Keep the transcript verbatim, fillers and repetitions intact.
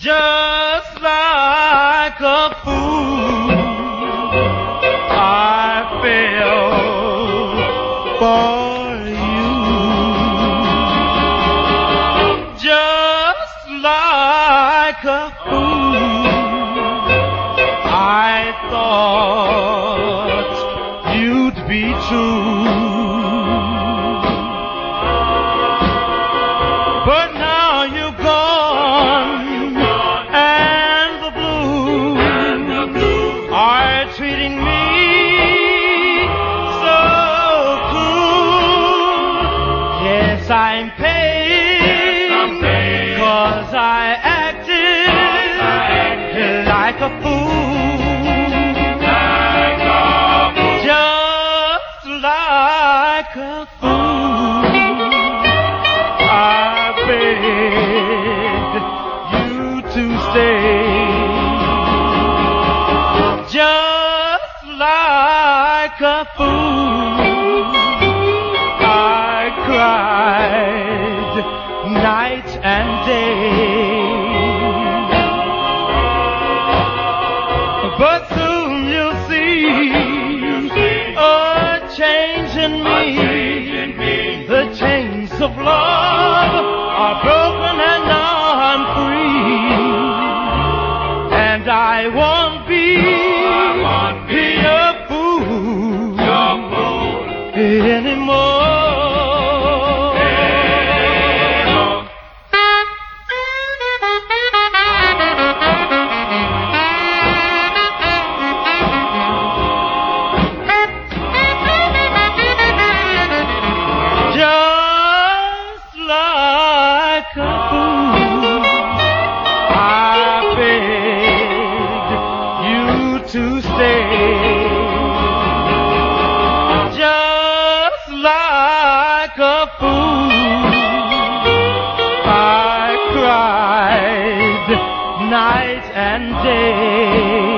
Just like a fool, I fell for you. Just like a fool, I thought you'd be true. But now you're gone, and the blues are treating me so cruel. Yes, I'm paying, 'cause I acted like a fool, just like a fool. I begged you to stay, just like a fool. I cried night and day, but soon you'll see a change in me. The chains of love are broken and now I'm free, and I won't be, be a fool anymore. Like a fool, I begged you to stay, just like a fool. I cried night and day.